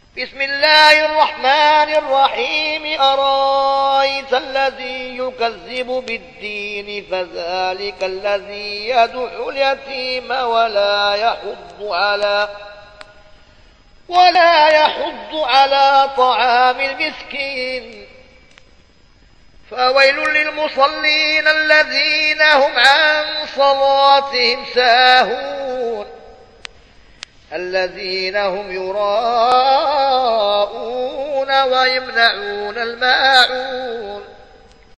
بسم الله الرحمن الرحيم أرأيت الذي يكذب بالدين فذلك الذي يدعو اليتيم ولا يحض على طعام المسكين فويل للمصلين الذين هم عن صلاتهم ساهون الذين هم يراءون ويمنعون الماعون